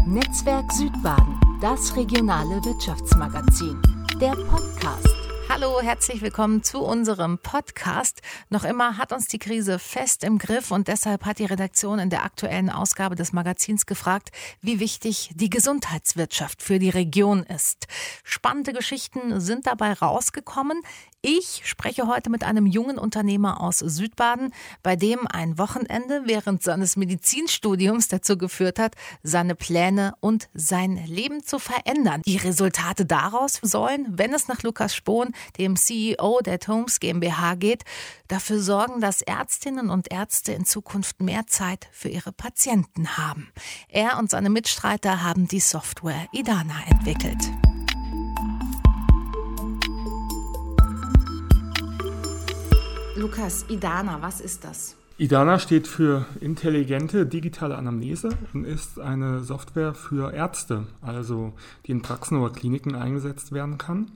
Netzwerk Südbaden, das regionale Wirtschaftsmagazin, der Podcast. Hallo, herzlich willkommen zu unserem Podcast. Noch immer hat uns die Krise fest im Griff und deshalb hat die Redaktion in der aktuellen Ausgabe des Magazins gefragt, wie wichtig die Gesundheitswirtschaft für die Region ist. Spannende Geschichten sind dabei rausgekommen. Ich spreche heute mit einem jungen Unternehmer aus Südbaden, bei dem ein Wochenende während seines Medizinstudiums dazu geführt hat, seine Pläne und sein Leben zu verändern. Die Resultate daraus sollen, wenn es nach Lukas Spohn, dem CEO der Tomes GmbH geht, dafür sorgen, dass Ärztinnen und Ärzte in Zukunft mehr Zeit für ihre Patienten haben. Er und seine Mitstreiter haben die Software Idana entwickelt. Lukas, Idana, was ist das? Idana steht für intelligente digitale Anamnese und ist eine Software für Ärzte, also die in Praxen oder Kliniken eingesetzt werden kann,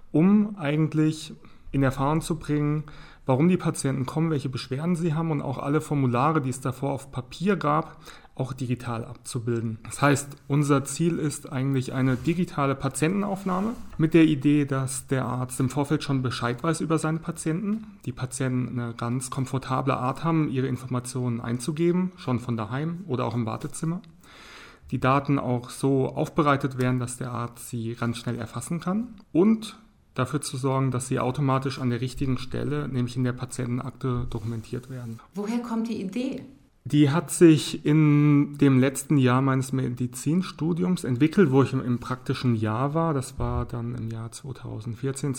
um eigentlich in Erfahrung zu bringen, warum die Patienten kommen, welche Beschwerden sie haben und auch alle Formulare, die es davor auf Papier gab, auch digital abzubilden. Das heißt, unser Ziel ist eigentlich eine digitale Patientenaufnahme mit der Idee, dass der Arzt im Vorfeld schon Bescheid weiß über seine Patienten. Die Patienten eine ganz komfortable Art haben, ihre Informationen einzugeben, schon von daheim oder auch im Wartezimmer. Die Daten auch so aufbereitet werden, dass der Arzt sie ganz schnell erfassen kann und dafür zu sorgen, dass sie automatisch an der richtigen Stelle, nämlich in der Patientenakte, dokumentiert werden. Woher kommt die Idee? Die hat sich in dem letzten Jahr meines Medizinstudiums entwickelt, wo ich im praktischen Jahr war. Das war dann im Jahr 2014,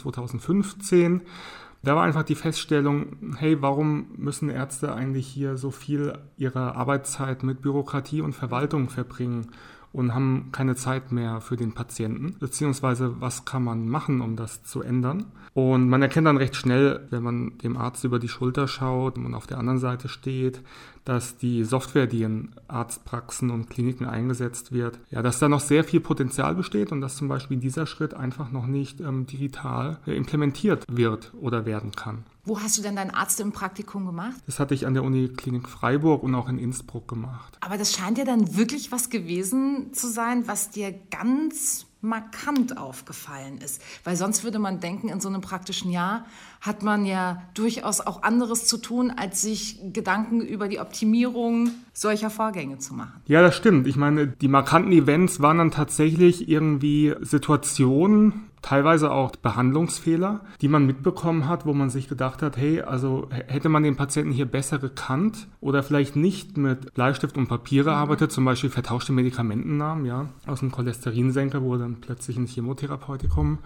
2015. Da war einfach die Feststellung, hey, warum müssen Ärzte eigentlich hier so viel ihrer Arbeitszeit mit Bürokratie und Verwaltung verbringen und haben keine Zeit mehr für den Patienten, beziehungsweise was kann man machen, um das zu ändern. Und man erkennt dann recht schnell, wenn man dem Arzt über die Schulter schaut und auf der anderen Seite steht, dass die Software, die in Arztpraxen und Kliniken eingesetzt wird, ja, dass da noch sehr viel Potenzial besteht und dass zum Beispiel dieser Schritt einfach noch nicht digital implementiert wird oder werden kann. Wo hast du denn dein Arzt im Praktikum gemacht? Das hatte ich an der Uniklinik Freiburg und auch in Innsbruck gemacht. Aber das scheint ja dann wirklich was gewesen zu sein, was dir ganz markant aufgefallen ist. Weil sonst würde man denken, in so einem praktischen Jahr hat man ja durchaus auch anderes zu tun, als sich Gedanken über die Optimierung solcher Vorgänge zu machen. Ja, das stimmt. Ich meine, die markanten Events waren dann tatsächlich irgendwie Situationen, teilweise auch Behandlungsfehler, die man mitbekommen hat, wo man sich gedacht hat, hey, also hätte man den Patienten hier besser gekannt oder vielleicht nicht mit Bleistift und Papiere arbeitet, zum Beispiel vertauschte Medikamentennamen, ja, aus einem Cholesterinsenker wurde dann plötzlich ein Chemotherapeutikum.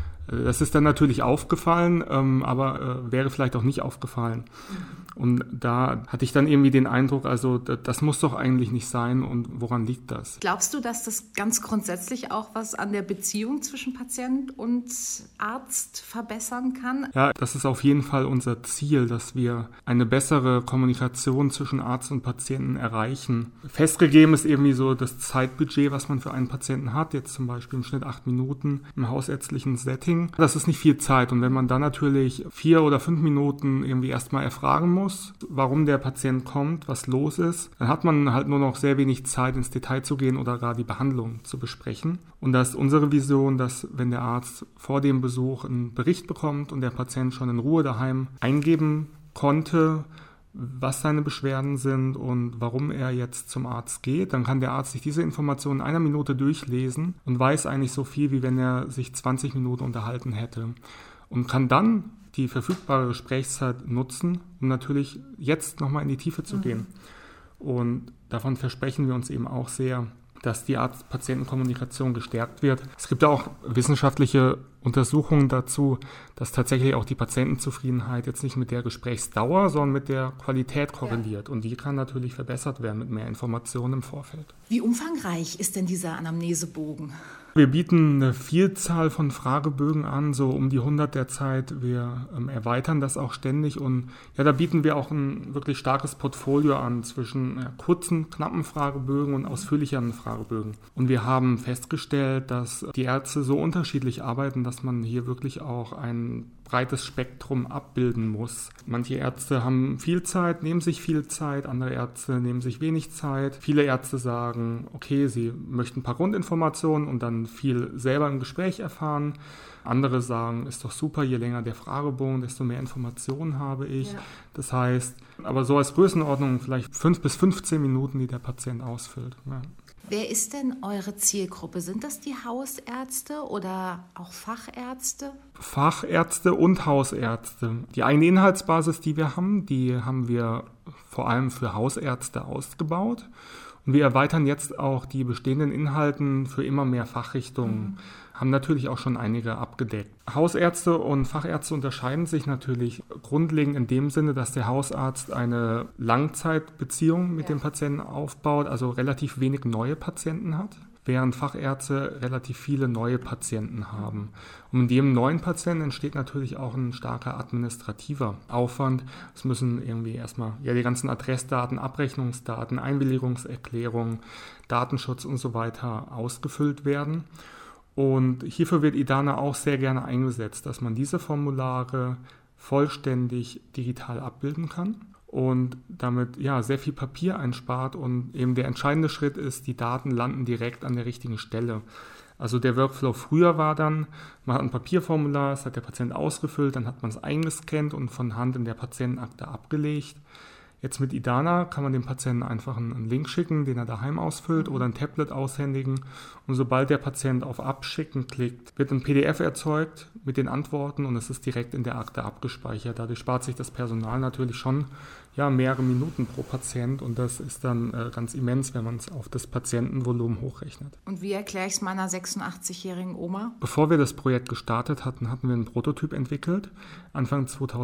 Das ist dann natürlich aufgefallen, aber wäre vielleicht auch nicht aufgefallen. Und da hatte ich dann irgendwie den Eindruck, also das muss doch eigentlich nicht sein und woran liegt das? Glaubst du, dass das ganz grundsätzlich auch was an der Beziehung zwischen Patient und Arzt verbessern kann? Ja, das ist auf jeden Fall unser Ziel, dass wir eine bessere Kommunikation zwischen Arzt und Patienten erreichen. Festgegeben ist irgendwie so das Zeitbudget, was man für einen Patienten hat, jetzt zum Beispiel im Schnitt 8 Minuten im hausärztlichen Setting. Das ist nicht viel Zeit und wenn man dann natürlich 4 oder 5 Minuten irgendwie erstmal erfragen muss, warum der Patient kommt, was los ist, dann hat man halt nur noch sehr wenig Zeit, ins Detail zu gehen oder gar die Behandlung zu besprechen. Und das ist unsere Vision, dass wenn der Arzt vor dem Besuch einen Bericht bekommt und der Patient schon in Ruhe daheim eingeben konnte, was seine Beschwerden sind und warum er jetzt zum Arzt geht, dann kann der Arzt sich diese Informationen in einer Minute durchlesen und weiß eigentlich so viel, wie wenn er sich 20 Minuten unterhalten hätte und kann dann die verfügbare Gesprächszeit nutzen, um natürlich jetzt nochmal in die Tiefe zu gehen. Und davon versprechen wir uns eben auch sehr, dass die Arzt-Patienten-Kommunikation gestärkt wird. Es gibt ja auch wissenschaftliche Untersuchungen dazu, dass tatsächlich auch die Patientenzufriedenheit jetzt nicht mit der Gesprächsdauer, sondern mit der Qualität korreliert. Ja. Und die kann natürlich verbessert werden mit mehr Informationen im Vorfeld. Wie umfangreich ist denn dieser Anamnesebogen? Wir bieten eine Vielzahl von Fragebögen an, so um die 100 derzeit. Wir erweitern das auch ständig und ja, da bieten wir auch ein wirklich starkes Portfolio an zwischen kurzen, knappen Fragebögen und ausführlicheren Fragebögen. Und wir haben festgestellt, dass die Ärzte so unterschiedlich arbeiten, dass man hier wirklich auch ein breites Spektrum abbilden muss. Manche Ärzte haben viel Zeit, nehmen sich viel Zeit, andere Ärzte nehmen sich wenig Zeit. Viele Ärzte sagen, okay, sie möchten ein paar Grundinformationen und dann viel selber im Gespräch erfahren. Andere sagen, ist doch super, je länger der Fragebogen, desto mehr Informationen habe ich. Ja. Das heißt, aber so als Größenordnung vielleicht 5 bis 15 Minuten, die der Patient ausfüllt. Ja. Wer ist denn eure Zielgruppe? Sind das die Hausärzte oder auch Fachärzte? Fachärzte und Hausärzte. Die eigene Inhaltsbasis, die haben wir vor allem für Hausärzte ausgebaut. Und wir erweitern jetzt auch die bestehenden Inhalten für immer mehr Fachrichtungen. Haben natürlich auch schon einige abgedeckt. Hausärzte und Fachärzte unterscheiden sich natürlich grundlegend in dem Sinne, dass der Hausarzt eine Langzeitbeziehung mit dem Patienten aufbaut, also relativ wenig neue Patienten hat, während Fachärzte relativ viele neue Patienten haben. Und mit jedem neuen Patienten entsteht natürlich auch ein starker administrativer Aufwand. Es müssen irgendwie erstmal die ganzen Adressdaten, Abrechnungsdaten, Einwilligungserklärungen, Datenschutz und so weiter ausgefüllt werden. Und hierfür wird IDANA auch sehr gerne eingesetzt, dass man diese Formulare vollständig digital abbilden kann und damit sehr viel Papier einspart. Und eben der entscheidende Schritt ist, die Daten landen direkt an der richtigen Stelle. Also der Workflow früher war dann, man hat ein Papierformular, das hat der Patient ausgefüllt, dann hat man es eingescannt und von Hand in der Patientenakte abgelegt. Jetzt mit IDANA kann man dem Patienten einfach einen Link schicken, den er daheim ausfüllt oder ein Tablet aushändigen. Und sobald der Patient auf Abschicken klickt, wird ein PDF erzeugt mit den Antworten und es ist direkt in der Akte abgespeichert. Dadurch spart sich das Personal natürlich schon mehrere Minuten pro Patient und das ist dann ganz immens, wenn man es auf das Patientenvolumen hochrechnet. Und wie erkläre ich es meiner 86-jährigen Oma? Bevor wir das Projekt gestartet hatten wir einen Prototyp entwickelt, Anfang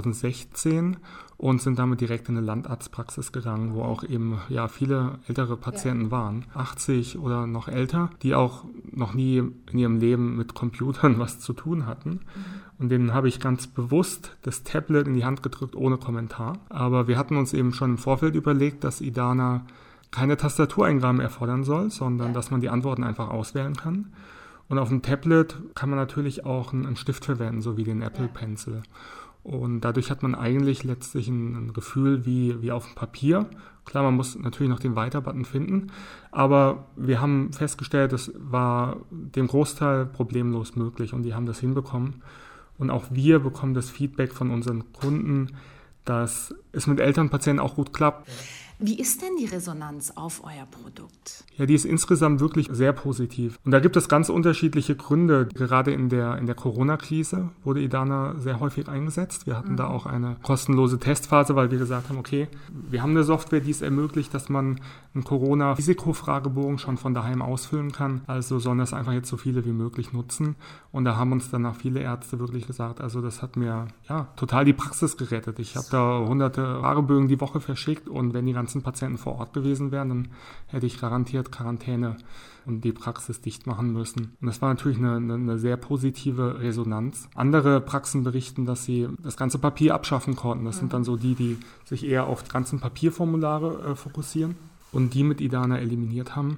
2016 und sind damit direkt in eine Landarztpraxis gegangen, wo auch eben viele ältere Patienten waren, 80 oder noch älter, die auch noch nie in ihrem Leben mit Computern was zu tun hatten. Und denen habe ich ganz bewusst das Tablet in die Hand gedrückt, ohne Kommentar. Aber wir hatten uns eben schon im Vorfeld überlegt, dass IDANA keine Tastatureingaben erfordern soll, sondern dass man die Antworten einfach auswählen kann. Und auf dem Tablet kann man natürlich auch einen Stift verwenden, so wie den Apple Pencil. Und dadurch hat man eigentlich letztlich ein Gefühl wie auf dem Papier. Klar, man muss natürlich noch den Weiter-Button finden, aber wir haben festgestellt, das war dem Großteil problemlos möglich und die haben das hinbekommen. Und auch wir bekommen das Feedback von unseren Kunden, dass es mit Elternpatienten auch gut klappt. Wie ist denn die Resonanz auf euer Produkt? Ja, die ist insgesamt wirklich sehr positiv. Und da gibt es ganz unterschiedliche Gründe. Gerade in der Corona-Krise wurde IDANA sehr häufig eingesetzt. Wir hatten da auch eine kostenlose Testphase, weil wir gesagt haben, okay, wir haben eine Software, die es ermöglicht, dass man einen Corona-Risikofragebogen schon von daheim ausfüllen kann. Also sollen das einfach jetzt so viele wie möglich nutzen. Und da haben uns danach viele Ärzte wirklich gesagt, also das hat mir total die Praxis gerettet. Ich habe da hunderte Fragebögen die Woche verschickt und wenn die ganzen Patienten vor Ort gewesen wären, dann hätte ich garantiert Quarantäne und die Praxis dicht machen müssen. Und das war natürlich eine sehr positive Resonanz. Andere Praxen berichten, dass sie das ganze Papier abschaffen konnten. Das sind dann so die sich eher auf die ganzen Papierformulare fokussieren und die mit IDANA eliminiert haben.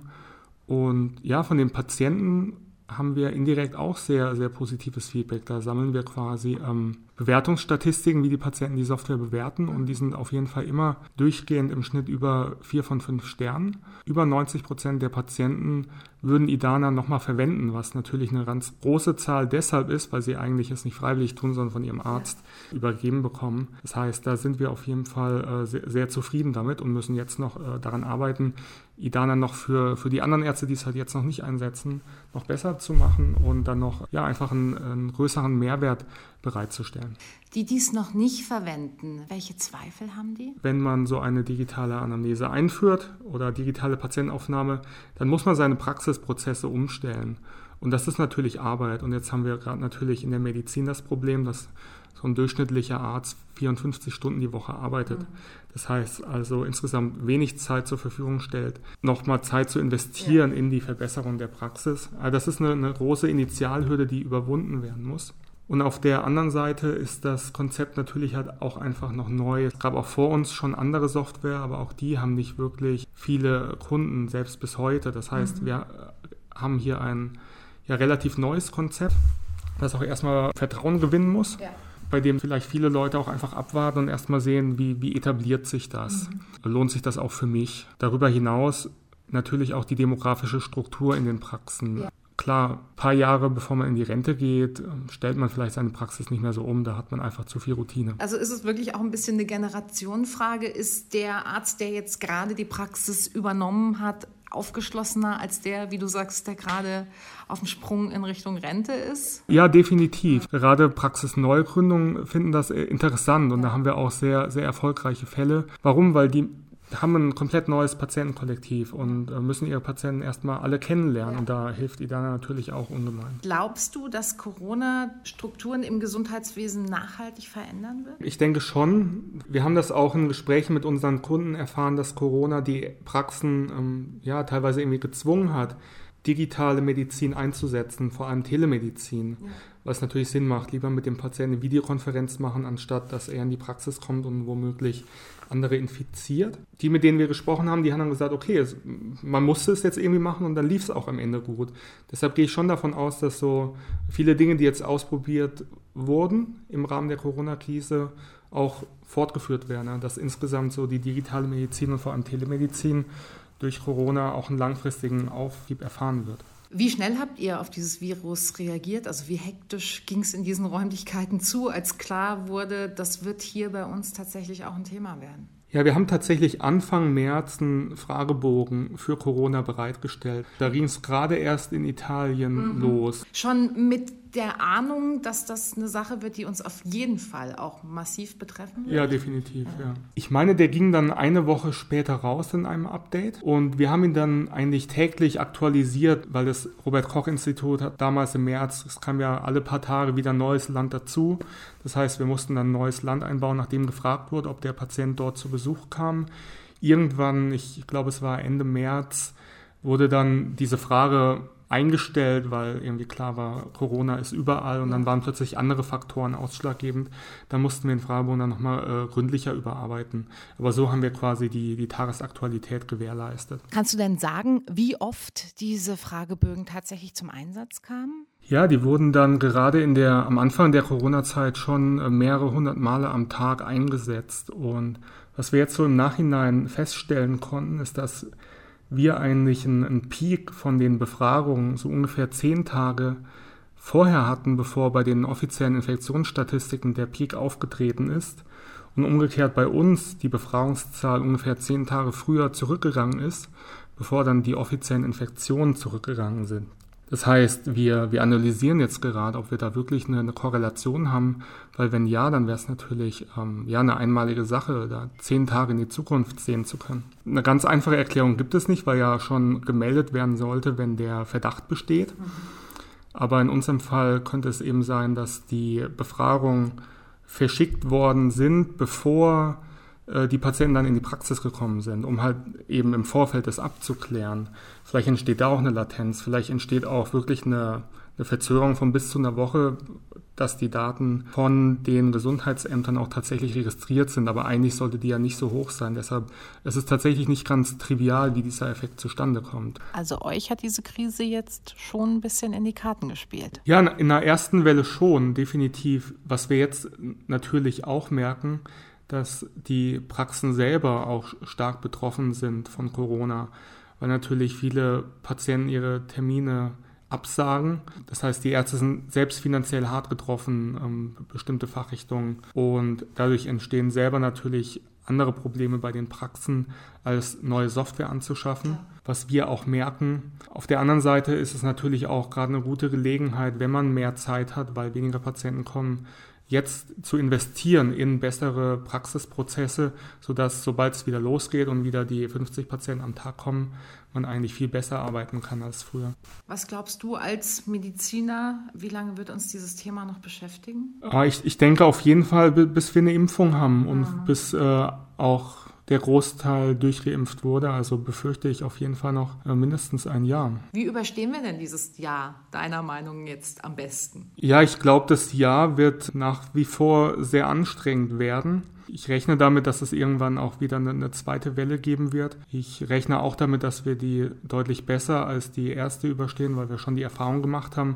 Und von den Patienten haben wir indirekt auch sehr, sehr positives Feedback. Da sammeln wir quasi Bewertungsstatistiken, wie die Patienten die Software bewerten und die sind auf jeden Fall immer durchgehend im Schnitt über 4 von 5 Sternen. Über 90% der Patienten würden IDANA nochmal verwenden, was natürlich eine ganz große Zahl deshalb ist, weil sie eigentlich es nicht freiwillig tun, sondern von ihrem Arzt übergeben bekommen. Das heißt, da sind wir auf jeden Fall sehr, sehr zufrieden damit und müssen jetzt noch daran arbeiten, IDANA noch für die anderen Ärzte, die es halt jetzt noch nicht einsetzen, noch besser zu machen und dann noch einfach einen größeren Mehrwert bereitzustellen. Die dies noch nicht verwenden, welche Zweifel haben die? Wenn man so eine digitale Anamnese einführt oder digitale Patientenaufnahme, dann muss man seine Praxisprozesse umstellen. Und das ist natürlich Arbeit. Und jetzt haben wir gerade natürlich in der Medizin das Problem, dass so ein durchschnittlicher Arzt 54 Stunden die Woche arbeitet. Das heißt also insgesamt wenig Zeit zur Verfügung stellt, nochmal Zeit zu investieren in die Verbesserung der Praxis. Also das ist eine große Initialhürde, die überwunden werden muss. Und auf der anderen Seite ist das Konzept natürlich halt auch einfach noch neu. Es gab auch vor uns schon andere Software, aber auch die haben nicht wirklich viele Kunden, selbst bis heute. Das heißt, wir haben hier ein relativ neues Konzept, das auch erstmal Vertrauen gewinnen muss. Ja. bei dem vielleicht viele Leute auch einfach abwarten und erstmal sehen, wie etabliert sich das. Lohnt sich das auch für mich? Darüber hinaus natürlich auch die demografische Struktur in den Praxen. Ja. Klar, ein paar Jahre bevor man in die Rente geht, stellt man vielleicht seine Praxis nicht mehr so um, da hat man einfach zu viel Routine. Also ist es wirklich auch ein bisschen eine Generationenfrage? Ist der Arzt, der jetzt gerade die Praxis übernommen hat, aufgeschlossener als der, wie du sagst, der gerade auf dem Sprung in Richtung Rente ist? Ja, definitiv. Gerade Praxisneugründungen finden das interessant und da haben wir auch sehr, sehr erfolgreiche Fälle. Warum? Weil die haben ein komplett neues Patientenkollektiv und müssen ihre Patienten erstmal alle kennenlernen und da hilft Idana natürlich auch ungemein. Glaubst du, dass Corona Strukturen im Gesundheitswesen nachhaltig verändern wird? Ich denke schon. Wir haben das auch in Gesprächen mit unseren Kunden erfahren, dass Corona die Praxen teilweise irgendwie gezwungen hat, digitale Medizin einzusetzen, vor allem Telemedizin, was natürlich Sinn macht, lieber mit dem Patienten eine Videokonferenz machen, anstatt dass er in die Praxis kommt und womöglich andere infiziert. Die, mit denen wir gesprochen haben, die haben dann gesagt, okay, man musste es jetzt irgendwie machen und dann lief es auch am Ende gut. Deshalb gehe ich schon davon aus, dass so viele Dinge, die jetzt ausprobiert wurden im Rahmen der Corona-Krise, auch fortgeführt werden, dass insgesamt so die digitale Medizin und vor allem Telemedizin durch Corona auch einen langfristigen Auftrieb erfahren wird. Wie schnell habt ihr auf dieses Virus reagiert? Also wie hektisch ging es in diesen Räumlichkeiten zu, als klar wurde, das wird hier bei uns tatsächlich auch ein Thema werden? Ja, wir haben tatsächlich Anfang März einen Fragebogen für Corona bereitgestellt. Da ging es gerade erst in Italien los. Schon mit der Ahnung, dass das eine Sache wird, die uns auf jeden Fall auch massiv betreffen wird? Ja, definitiv, ja. Ich meine, der ging dann eine Woche später raus in einem Update und wir haben ihn dann eigentlich täglich aktualisiert, weil das Robert-Koch-Institut hat damals im März, es kam ja alle paar Tage wieder ein neues Land dazu. Das heißt, wir mussten dann ein neues Land einbauen, nachdem gefragt wurde, ob der Patient dort zu Besuch kam. Irgendwann, ich glaube, es war Ende März, wurde dann diese Frage eingestellt, weil irgendwie klar war, Corona ist überall und dann waren plötzlich andere Faktoren ausschlaggebend. Da mussten wir den Fragebogen dann nochmal gründlicher überarbeiten. Aber so haben wir quasi die Tagesaktualität gewährleistet. Kannst du denn sagen, wie oft diese Fragebögen tatsächlich zum Einsatz kamen? Ja, die wurden dann gerade am Anfang der Corona-Zeit schon mehrere hundert Male am Tag eingesetzt. Und was wir jetzt so im Nachhinein feststellen konnten, ist, dass wir eigentlich einen Peak von den Befragungen so ungefähr 10 Tage vorher hatten, bevor bei den offiziellen Infektionsstatistiken der Peak aufgetreten ist und umgekehrt bei uns die Befragungszahl ungefähr 10 Tage früher zurückgegangen ist, bevor dann die offiziellen Infektionen zurückgegangen sind. Das heißt, wir analysieren jetzt gerade, ob wir da wirklich eine Korrelation haben, weil wenn ja, dann wäre es natürlich eine einmalige Sache, da 10 Tage in die Zukunft sehen zu können. Eine ganz einfache Erklärung gibt es nicht, weil ja schon gemeldet werden sollte, wenn der Verdacht besteht. Aber in unserem Fall könnte es eben sein, dass die Befragungen verschickt worden sind, bevor die Patienten dann in die Praxis gekommen sind, um halt eben im Vorfeld das abzuklären. Vielleicht entsteht da auch eine Latenz, vielleicht entsteht auch wirklich eine Verzögerung von bis zu einer Woche, dass die Daten von den Gesundheitsämtern auch tatsächlich registriert sind, aber eigentlich sollte die ja nicht so hoch sein. Deshalb ist es tatsächlich nicht ganz trivial, wie dieser Effekt zustande kommt. Also euch hat diese Krise jetzt schon ein bisschen in die Karten gespielt? Ja, in der ersten Welle schon, definitiv. Was wir jetzt natürlich auch merken, dass die Praxen selber auch stark betroffen sind von Corona, weil natürlich viele Patienten ihre Termine absagen. Das heißt, die Ärzte sind selbst finanziell hart getroffen, bestimmte Fachrichtungen, und dadurch entstehen selber natürlich andere Probleme bei den Praxen, als neue Software anzuschaffen, was wir auch merken. Auf der anderen Seite ist es natürlich auch gerade eine gute Gelegenheit, wenn man mehr Zeit hat, weil weniger Patienten kommen, jetzt zu investieren in bessere Praxisprozesse, sodass, sobald es wieder losgeht und wieder die 50 Patienten am Tag kommen, man eigentlich viel besser arbeiten kann als früher. Was glaubst du als Mediziner, wie lange wird uns dieses Thema noch beschäftigen? Ich denke auf jeden Fall, bis wir eine Impfung haben und bis auch der Großteil durchgeimpft wurde. Also befürchte ich auf jeden Fall noch mindestens ein Jahr. Wie überstehen wir denn dieses Jahr, deiner Meinung jetzt am besten? Ja, ich glaube, das Jahr wird nach wie vor sehr anstrengend werden. Ich rechne damit, dass es irgendwann auch wieder eine zweite Welle geben wird. Ich rechne auch damit, dass wir die deutlich besser als die erste überstehen, weil wir schon die Erfahrung gemacht haben.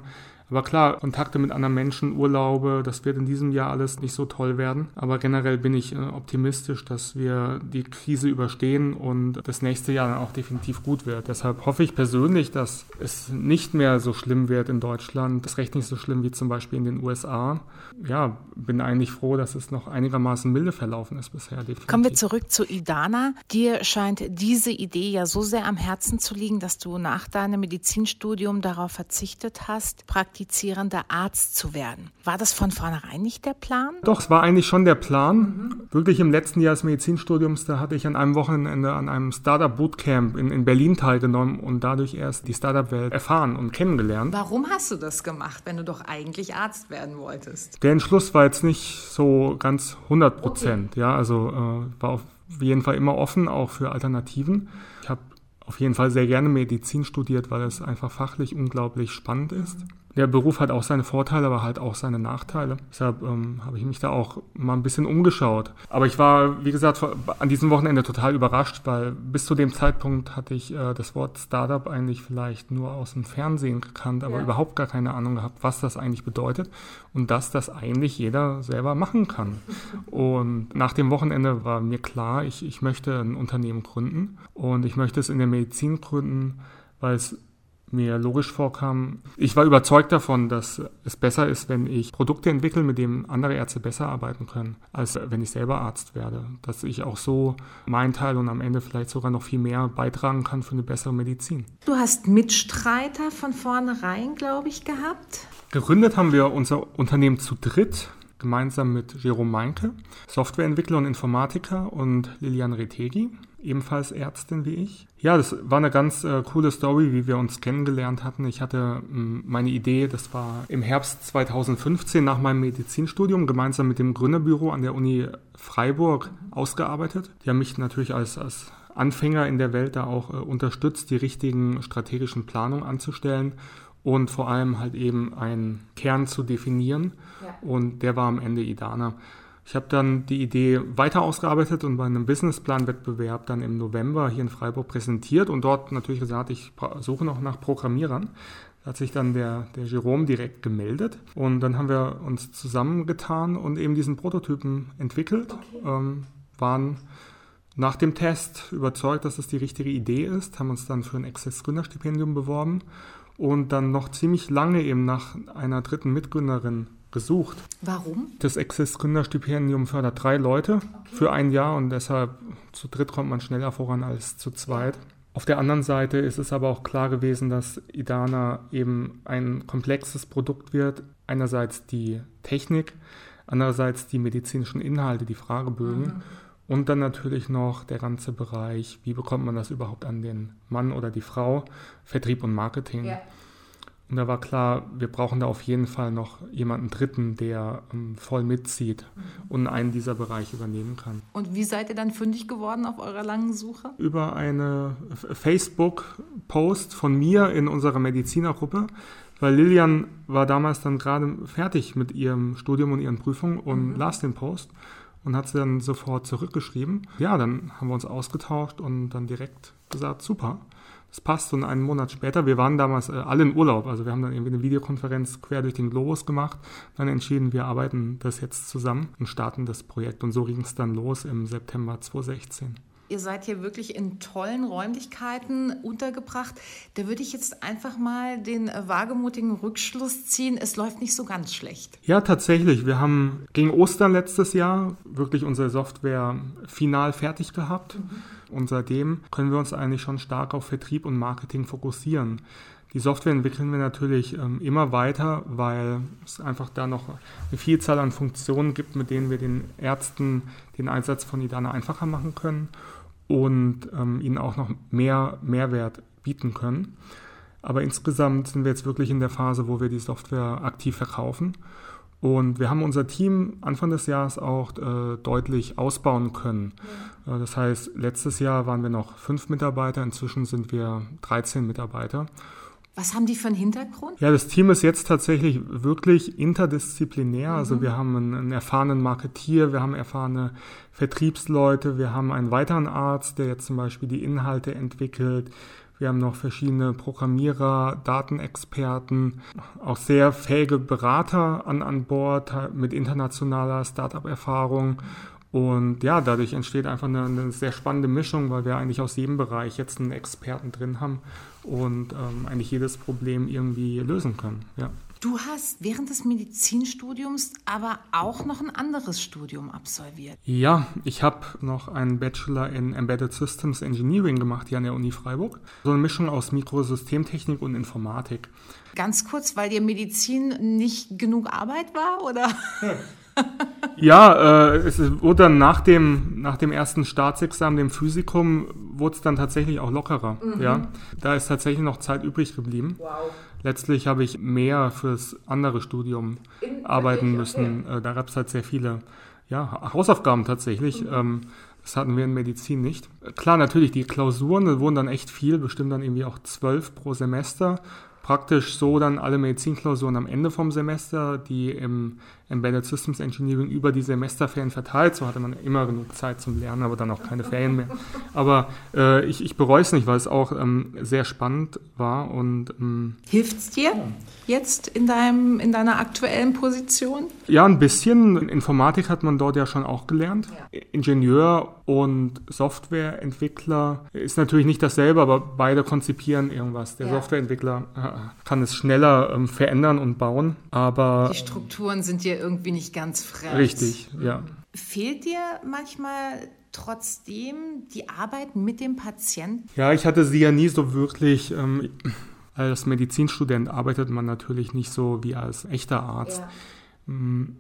Aber klar, Kontakte mit anderen Menschen, Urlaube, das wird in diesem Jahr alles nicht so toll werden. Aber generell bin ich optimistisch, dass wir die Krise überstehen und das nächste Jahr dann auch definitiv gut wird. Deshalb hoffe ich persönlich, dass es nicht mehr so schlimm wird in Deutschland. Das recht nicht so schlimm wie zum Beispiel in den USA. Ja, bin eigentlich froh, dass es noch einigermaßen milde verlaufen ist bisher. Definitiv. Kommen wir zurück zu Idana. Dir scheint diese Idee ja so sehr am Herzen zu liegen, dass du nach deinem Medizinstudium darauf verzichtet hast, praktizierender Arzt zu werden. War das von vornherein nicht der Plan? Doch, es war eigentlich schon der Plan. Wirklich im letzten Jahr des Medizinstudiums, da hatte ich an einem Wochenende an einem Startup-Bootcamp in Berlin teilgenommen und dadurch erst die Startup-Welt erfahren und kennengelernt. Warum hast du das gemacht, wenn du doch eigentlich Arzt werden wolltest? Der Entschluss war jetzt nicht so ganz 100%. Okay. Ja, also war auf jeden Fall immer offen, auch für Alternativen. Ich habe auf jeden Fall sehr gerne Medizin studiert, weil es einfach fachlich unglaublich spannend ist. Der Beruf hat auch seine Vorteile, aber halt auch seine Nachteile. Deshalb habe ich mich da auch mal ein bisschen umgeschaut. Aber ich war, wie gesagt, an diesem Wochenende total überrascht, weil bis zu dem Zeitpunkt hatte ich das Wort Startup eigentlich vielleicht nur aus dem Fernsehen gekannt, aber überhaupt gar keine Ahnung gehabt, was das eigentlich bedeutet und dass das eigentlich jeder selber machen kann. Und nach dem Wochenende war mir klar, ich möchte ein Unternehmen gründen und ich möchte es in der Medizin gründen, weil es mir logisch vorkam. Ich war überzeugt davon, dass es besser ist, wenn ich Produkte entwickle, mit denen andere Ärzte besser arbeiten können, als wenn ich selber Arzt werde. Dass ich auch so meinen Teil und am Ende vielleicht sogar noch viel mehr beitragen kann für eine bessere Medizin. Du hast Mitstreiter von vornherein, glaube ich, gehabt? Gegründet haben wir unser Unternehmen zu dritt, gemeinsam mit Jerome Meinke, Softwareentwickler und Informatiker, und Lilian Retegi, ebenfalls Ärztin wie ich. Ja, das war eine ganz coole Story, wie wir uns kennengelernt hatten. Ich hatte meine Idee, das war im Herbst 2015 nach meinem Medizinstudium, gemeinsam mit dem Gründerbüro an der Uni Freiburg ausgearbeitet. Die haben mich natürlich als Anfänger in der Welt da auch unterstützt, die richtigen strategischen Planungen anzustellen und vor allem halt eben einen Kern zu definieren. Ja. Und der war am Ende Idana. Ich habe dann die Idee weiter ausgearbeitet und bei einem Businessplan-Wettbewerb dann im November hier in Freiburg präsentiert und dort natürlich gesagt, ich suche noch nach Programmierern. Da hat sich dann der Jerome direkt gemeldet und dann haben wir uns zusammengetan und eben diesen Prototypen entwickelt, waren nach dem Test überzeugt, dass es die richtige Idee ist, haben uns dann für ein Access-Gründerstipendium beworben und dann noch ziemlich lange eben nach einer dritten Mitgründerin gesucht. Warum? Das Access-Gründerstipendium fördert 3 Leute für ein Jahr und deshalb zu dritt kommt man schneller voran als zu zweit. Auf der anderen Seite ist es aber auch klar gewesen, dass Idana eben ein komplexes Produkt wird. Einerseits die Technik, andererseits die medizinischen Inhalte, die Fragebögen und dann natürlich noch der ganze Bereich, wie bekommt man das überhaupt an den Mann oder die Frau, Vertrieb und Marketing. Ja. Und da war klar, wir brauchen da auf jeden Fall noch jemanden Dritten, der voll mitzieht und einen dieser Bereiche übernehmen kann. Und wie seid ihr dann fündig geworden auf eurer langen Suche? Über eine Facebook-Post von mir in unserer Medizinergruppe, weil Lilian war damals dann gerade fertig mit ihrem Studium und ihren Prüfungen und las den Post und hat sie dann sofort zurückgeschrieben. Ja, dann haben wir uns ausgetauscht und dann direkt gesagt, super. Das passt, und einen Monat später, wir waren damals alle in Urlaub, also wir haben dann irgendwie eine Videokonferenz quer durch den Globus gemacht, dann entschieden, wir arbeiten das jetzt zusammen und starten das Projekt, und so ging es dann los im September 2016. Ihr seid hier wirklich in tollen Räumlichkeiten untergebracht. Da würde ich jetzt einfach mal den wagemutigen Rückschluss ziehen, es läuft nicht so ganz schlecht. Ja, tatsächlich. Wir haben gegen Ostern letztes Jahr wirklich unsere Software final fertig gehabt. Und seitdem können wir uns eigentlich schon stark auf Vertrieb und Marketing fokussieren. Die Software entwickeln wir natürlich immer weiter, weil es einfach da noch eine Vielzahl an Funktionen gibt, mit denen wir den Ärzten den Einsatz von Idana einfacher machen können und ihnen auch noch mehr Mehrwert bieten können. Aber insgesamt sind wir jetzt wirklich in der Phase, wo wir die Software aktiv verkaufen. Und wir haben unser Team Anfang des Jahres auch deutlich ausbauen können. Ja. Das heißt, letztes Jahr waren wir noch 5 Mitarbeiter, inzwischen sind wir 13 Mitarbeiter. Was haben die für einen Hintergrund? Ja, das Team ist jetzt tatsächlich wirklich interdisziplinär. Also wir haben einen erfahrenen Marketier, wir haben erfahrene Vertriebsleute, wir haben einen weiteren Arzt, der jetzt zum Beispiel die Inhalte entwickelt. Wir haben noch verschiedene Programmierer, Datenexperten, auch sehr fähige Berater an Bord mit internationaler Start-up-Erfahrung. Und ja, dadurch entsteht einfach eine sehr spannende Mischung, weil wir eigentlich aus jedem Bereich jetzt einen Experten drin haben und eigentlich jedes Problem irgendwie lösen können. Ja. Du hast während des Medizinstudiums aber auch noch ein anderes Studium absolviert. Ja, ich habe noch einen Bachelor in Embedded Systems Engineering gemacht hier an der Uni Freiburg. So eine Mischung aus Mikrosystemtechnik und Informatik. Ganz kurz, weil dir Medizin nicht genug Arbeit war, oder? Ja, es wurde dann nach dem ersten Staatsexamen, dem Physikum, wurde es dann tatsächlich auch lockerer. Ja, da ist tatsächlich noch Zeit übrig geblieben. Wow. Letztlich habe ich mehr fürs andere Studium arbeiten müssen. Okay. Da gab es halt sehr viele Hausaufgaben tatsächlich. Das hatten wir in Medizin nicht. Klar, natürlich, die Klausuren, da wurden dann echt viel, bestimmt dann irgendwie auch 12 pro Semester. Praktisch so dann alle Medizinklausuren am Ende vom Semester, die im Embedded Systems Engineering über die Semesterferien verteilt. So hatte man immer genug Zeit zum Lernen, aber dann auch keine Ferien mehr. Aber ich bereue es nicht, weil es auch sehr spannend war. Und hilft es dir jetzt in deiner aktuellen Position? Ja, ein bisschen. Informatik hat man dort ja schon auch gelernt. Ja. Ingenieur und Softwareentwickler ist natürlich nicht dasselbe, aber beide konzipieren irgendwas. Der Softwareentwickler kann es schneller verändern und bauen, aber die Strukturen sind dir irgendwie nicht ganz fremd. Richtig, ja. Fehlt dir manchmal trotzdem die Arbeit mit dem Patienten? Ja, ich hatte sie ja nie so wirklich. Als Medizinstudent arbeitet man natürlich nicht so wie als echter Arzt. Ja.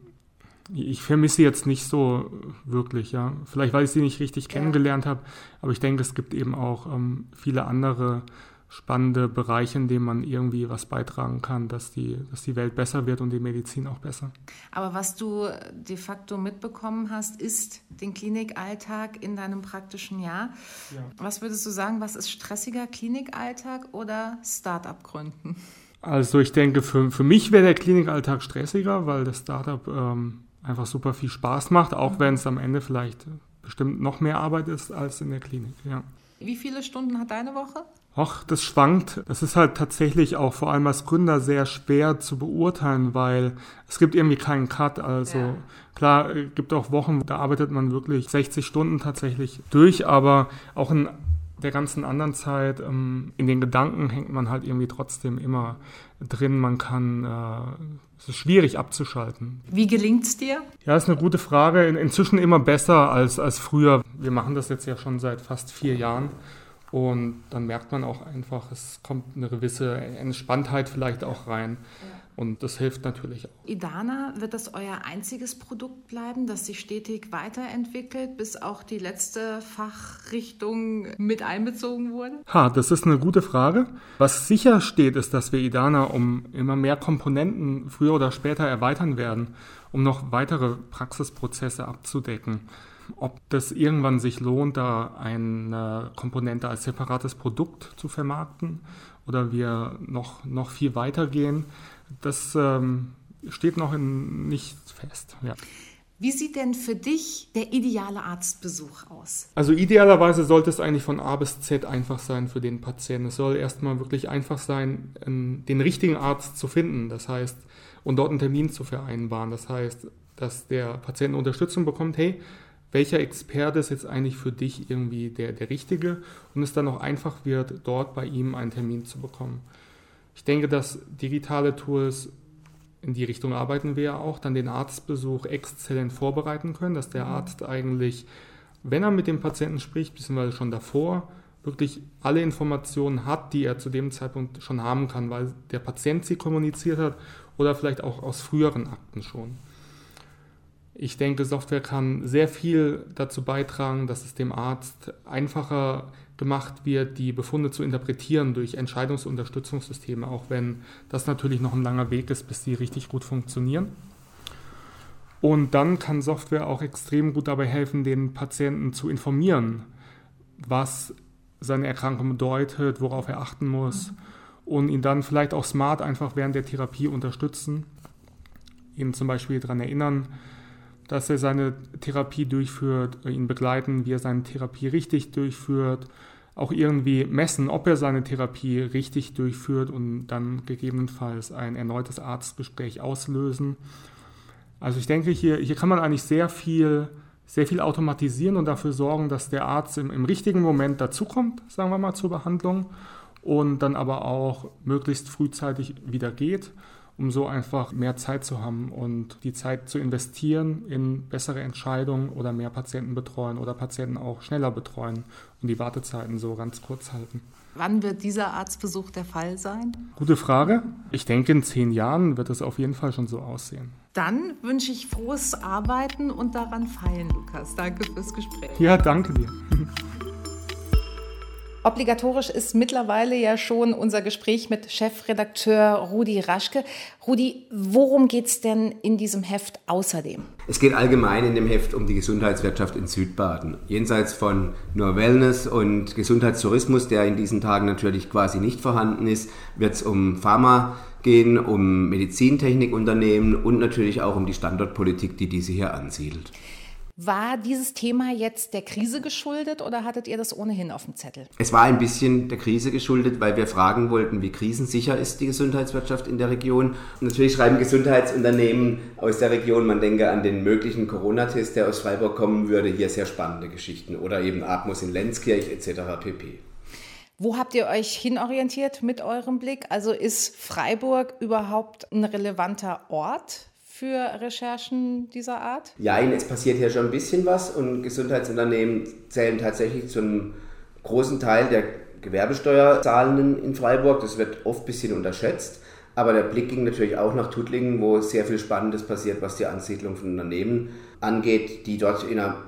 Ich vermisse jetzt nicht so wirklich, ja. Vielleicht, weil ich sie nicht richtig kennengelernt habe, aber ich denke, es gibt eben auch viele andere spannende Bereiche, in denen man irgendwie was beitragen kann, dass die Welt besser wird und die Medizin auch besser. Aber was du de facto mitbekommen hast, ist den Klinikalltag in deinem praktischen Jahr. Ja. Was würdest du sagen, was ist stressiger, Klinikalltag oder Start-up gründen? Also ich denke, für mich wäre der Klinikalltag stressiger, weil das Start-up einfach super viel Spaß macht, auch wenn es am Ende vielleicht bestimmt noch mehr Arbeit ist als in der Klinik. Ja. Wie viele Stunden hat deine Woche? Ach, das schwankt. Das ist halt tatsächlich auch vor allem als Gründer sehr schwer zu beurteilen, weil es gibt irgendwie keinen Cut. Also klar, es gibt auch Wochen, da arbeitet man wirklich 60 Stunden tatsächlich durch, aber auch in der ganzen anderen Zeit, in den Gedanken hängt man halt irgendwie trotzdem immer drin. Man kann, es ist schwierig abzuschalten. Wie gelingt es dir? Ja, ist eine gute Frage. Inzwischen immer besser als früher. Wir machen das jetzt ja schon seit fast 4 Jahren. Und dann merkt man auch einfach, es kommt eine gewisse Entspanntheit vielleicht auch rein. Ja. Und das hilft natürlich auch. Idana, wird das euer einziges Produkt bleiben, das sich stetig weiterentwickelt, bis auch die letzte Fachrichtung mit einbezogen wurde? Das ist eine gute Frage. Was sicher steht, ist, dass wir Idana um immer mehr Komponenten früher oder später erweitern werden, um noch weitere Praxisprozesse abzudecken. Ob das irgendwann sich lohnt, da eine Komponente als separates Produkt zu vermarkten oder wir noch viel weiter gehen, das steht noch nicht fest. Ja. Wie sieht denn für dich der ideale Arztbesuch aus? Also idealerweise sollte es eigentlich von A bis Z einfach sein für den Patienten. Es soll erstmal wirklich einfach sein, den richtigen Arzt zu finden. Das heißt, und dort einen Termin zu vereinbaren. Das heißt, dass der Patient Unterstützung bekommt, hey, welcher Experte ist jetzt eigentlich für dich irgendwie der Richtige und es dann auch einfach wird, dort bei ihm einen Termin zu bekommen. Ich denke, dass digitale Tools in die Richtung arbeiten wir ja auch, dann den Arztbesuch exzellent vorbereiten können, dass der Arzt eigentlich, wenn er mit dem Patienten spricht, beziehungsweise schon davor, wirklich alle Informationen hat, die er zu dem Zeitpunkt schon haben kann, weil der Patient sie kommuniziert hat oder vielleicht auch aus früheren Akten schon. Ich denke, Software kann sehr viel dazu beitragen, dass es dem Arzt einfacher gemacht wird, die Befunde zu interpretieren durch Entscheidungsunterstützungssysteme, auch wenn das natürlich noch ein langer Weg ist, bis die richtig gut funktionieren. Und dann kann Software auch extrem gut dabei helfen, den Patienten zu informieren, was seine Erkrankung bedeutet, worauf er achten muss und ihn dann vielleicht auch smart einfach während der Therapie unterstützen, ihn zum Beispiel daran erinnern, dass er seine Therapie durchführt, ihn begleiten, wie er seine Therapie richtig durchführt, auch irgendwie messen, ob er seine Therapie richtig durchführt und dann gegebenenfalls ein erneutes Arztgespräch auslösen. Also ich denke, hier kann man eigentlich sehr viel automatisieren und dafür sorgen, dass der Arzt im richtigen Moment dazukommt, sagen wir mal, zur Behandlung und dann aber auch möglichst frühzeitig wieder geht, um so einfach mehr Zeit zu haben und die Zeit zu investieren in bessere Entscheidungen oder mehr Patienten betreuen oder Patienten auch schneller betreuen und die Wartezeiten so ganz kurz halten. Wann wird dieser Arztbesuch der Fall sein? Gute Frage. Ich denke, in 10 Jahren wird es auf jeden Fall schon so aussehen. Dann wünsche ich frohes Arbeiten und daran feilen, Lukas. Danke fürs Gespräch. Ja, danke dir. Obligatorisch ist mittlerweile ja schon unser Gespräch mit Chefredakteur Rudi Raschke. Rudi, worum geht's denn in diesem Heft außerdem? Es geht allgemein in dem Heft um die Gesundheitswirtschaft in Südbaden. Jenseits von nur Wellness und Gesundheitstourismus, der in diesen Tagen natürlich quasi nicht vorhanden ist, wird es um Pharma gehen, um Medizintechnikunternehmen und natürlich auch um die Standortpolitik, die diese hier ansiedelt. War dieses Thema jetzt der Krise geschuldet oder hattet ihr das ohnehin auf dem Zettel? Es war ein bisschen der Krise geschuldet, weil wir fragen wollten, wie krisensicher ist die Gesundheitswirtschaft in der Region. Und natürlich schreiben Gesundheitsunternehmen aus der Region, man denke an den möglichen Corona-Test, der aus Freiburg kommen würde, hier sehr spannende Geschichten. Oder eben Atmos in Lenzkirch etc. pp. Wo habt ihr euch hinorientiert mit eurem Blick? Also ist Freiburg überhaupt ein relevanter Ort für Recherchen dieser Art? Ja, es passiert hier schon ein bisschen was und Gesundheitsunternehmen zählen tatsächlich zu einem großen Teil der Gewerbesteuerzahlenden in Freiburg. Das wird oft ein bisschen unterschätzt, aber der Blick ging natürlich auch nach Tuttlingen, wo sehr viel Spannendes passiert, was die Ansiedlung von Unternehmen angeht, die dort in einer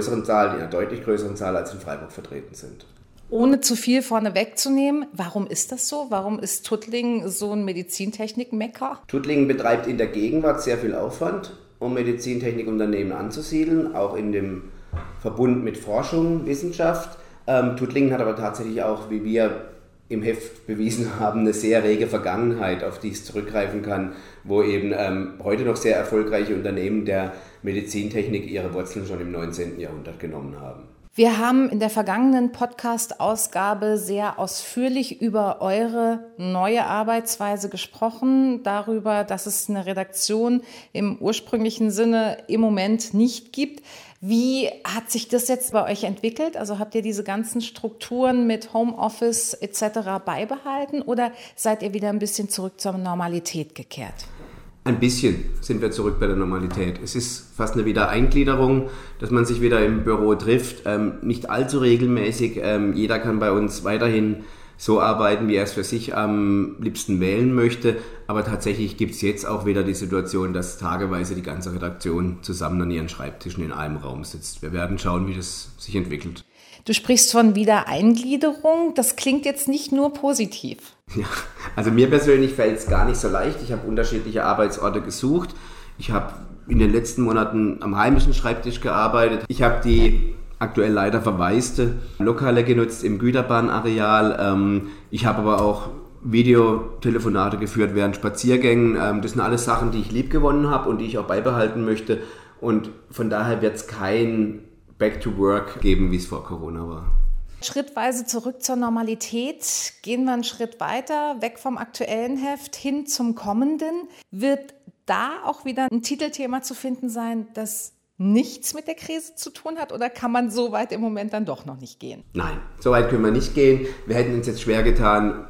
deutlich größeren Zahl als in Freiburg vertreten sind. Ohne zu viel vorne wegzunehmen, warum ist das so? Warum ist Tuttlingen so ein Medizintechnik-Mekka? Tuttlingen betreibt in der Gegenwart sehr viel Aufwand, um Medizintechnikunternehmen anzusiedeln, auch in dem Verbund mit Forschung, Wissenschaft. Tuttlingen hat aber tatsächlich auch, wie wir im Heft bewiesen haben, eine sehr rege Vergangenheit, auf die es zurückgreifen kann, wo eben heute noch sehr erfolgreiche Unternehmen der Medizintechnik ihre Wurzeln schon im 19. Jahrhundert genommen haben. Wir haben in der vergangenen Podcast-Ausgabe sehr ausführlich über eure neue Arbeitsweise gesprochen, darüber, dass es eine Redaktion im ursprünglichen Sinne im Moment nicht gibt. Wie hat sich das jetzt bei euch entwickelt? Also habt ihr diese ganzen Strukturen mit Homeoffice etc. beibehalten oder seid ihr wieder ein bisschen zurück zur Normalität gekehrt? Ein bisschen sind wir zurück bei der Normalität. Es ist fast eine Wiedereingliederung, dass man sich wieder im Büro trifft. Nicht allzu regelmäßig. Jeder kann bei uns weiterhin so arbeiten, wie er es für sich am liebsten wählen möchte. Aber tatsächlich gibt es jetzt auch wieder die Situation, dass tageweise die ganze Redaktion zusammen an ihren Schreibtischen in einem Raum sitzt. Wir werden schauen, wie das sich entwickelt. Du sprichst von Wiedereingliederung. Das klingt jetzt nicht nur positiv. Ja, also mir persönlich fällt es gar nicht so leicht. Ich habe unterschiedliche Arbeitsorte gesucht. Ich habe in den letzten Monaten am heimischen Schreibtisch gearbeitet. Ich habe die aktuell leider verwaiste Lokale genutzt im Güterbahnareal. Ich habe aber auch Videotelefonate geführt während Spaziergängen. Das sind alles Sachen, die ich liebgewonnen habe und die ich auch beibehalten möchte. Und von daher wird es kein Back to Work geben, wie es vor Corona war. Schrittweise zurück zur Normalität. Gehen wir einen Schritt weiter, weg vom aktuellen Heft hin zum kommenden. Wird da auch wieder ein Titelthema zu finden sein, das nichts mit der Krise zu tun hat? Oder kann man so weit im Moment dann doch noch nicht gehen? Nein, so weit können wir nicht gehen. Wir hätten uns jetzt schwer getan,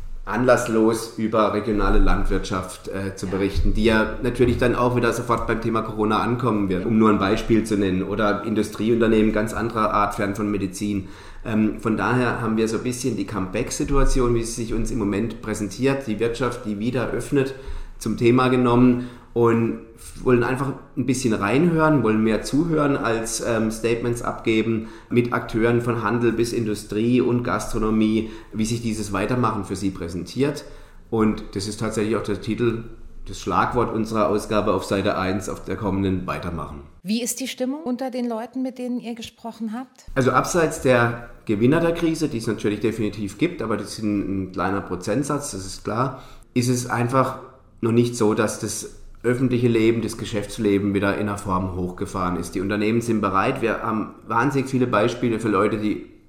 anlasslos über regionale Landwirtschaft zu berichten, die ja natürlich dann auch wieder sofort beim Thema Corona ankommen wird, um nur ein Beispiel zu nennen. Oder Industrieunternehmen ganz anderer Art, fern von Medizin. Von daher haben wir so ein bisschen die Comeback-Situation, wie sie sich uns im Moment präsentiert, die Wirtschaft, die wieder öffnet, zum Thema genommen und wollen einfach ein bisschen reinhören, wollen mehr zuhören als Statements abgeben mit Akteuren von Handel bis Industrie und Gastronomie, wie sich dieses Weitermachen für sie präsentiert. Und das ist tatsächlich auch der Titel, das Schlagwort unserer Ausgabe auf Seite 1 auf der kommenden Weitermachen. Wie ist die Stimmung unter den Leuten, mit denen ihr gesprochen habt? Also abseits der Gewinner der Krise, die es natürlich definitiv gibt, aber das ist ein kleiner Prozentsatz, das ist klar, ist es einfach noch nicht so, dass das öffentliche Leben, das Geschäftsleben wieder in einer Form hochgefahren ist. Die Unternehmen sind bereit. Wir haben wahnsinnig viele Beispiele für Leute, die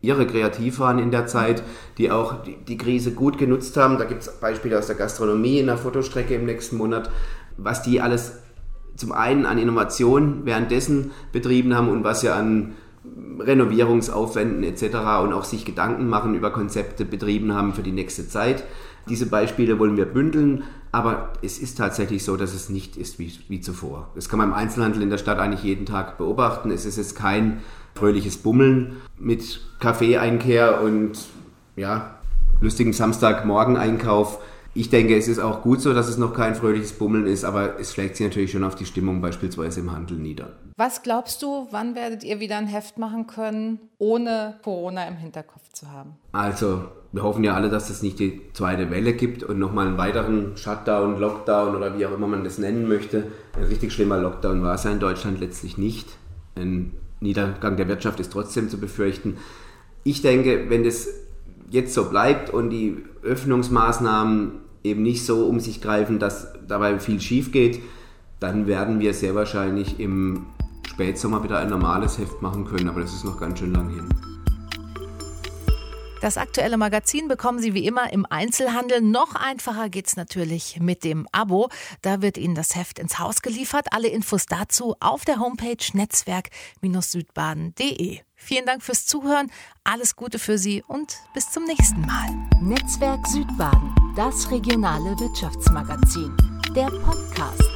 irre kreativ waren in der Zeit, die auch die Krise gut genutzt haben. Da gibt es Beispiele aus der Gastronomie in der Fotostrecke im nächsten Monat, was die alles zum einen an Innovation währenddessen betrieben haben und was sie an Renovierungsaufwänden etc. und auch sich Gedanken machen über Konzepte betrieben haben für die nächste Zeit. Diese Beispiele wollen wir bündeln, aber es ist tatsächlich so, dass es nicht ist wie zuvor. Das kann man im Einzelhandel in der Stadt eigentlich jeden Tag beobachten. Es ist jetzt kein fröhliches Bummeln mit Kaffeeeinkehr und lustigem Samstagmorgen-Einkauf. Ich denke, es ist auch gut so, dass es noch kein fröhliches Bummeln ist, aber es schlägt sich natürlich schon auf die Stimmung beispielsweise im Handel nieder. Was glaubst du, wann werdet ihr wieder ein Heft machen können, ohne Corona im Hinterkopf zu haben? Also, wir hoffen ja alle, dass es nicht die zweite Welle gibt und nochmal einen weiteren Shutdown, Lockdown oder wie auch immer man das nennen möchte. Ein richtig schlimmer Lockdown war es ja in Deutschland letztlich nicht. Ein Niedergang der Wirtschaft ist trotzdem zu befürchten. Ich denke, wenn das jetzt so bleibt und die Öffnungsmaßnahmen eben nicht so um sich greifen, dass dabei viel schief geht, dann werden wir sehr wahrscheinlich im Spätsommer wieder ein normales Heft machen können, aber das ist noch ganz schön lang hin. Das aktuelle Magazin bekommen Sie wie immer im Einzelhandel. Noch einfacher geht's natürlich mit dem Abo. Da wird Ihnen das Heft ins Haus geliefert. Alle Infos dazu auf der Homepage netzwerk-südbaden.de. Vielen Dank fürs Zuhören, alles Gute für Sie und bis zum nächsten Mal. Netzwerk Südbaden, das regionale Wirtschaftsmagazin, der Podcast.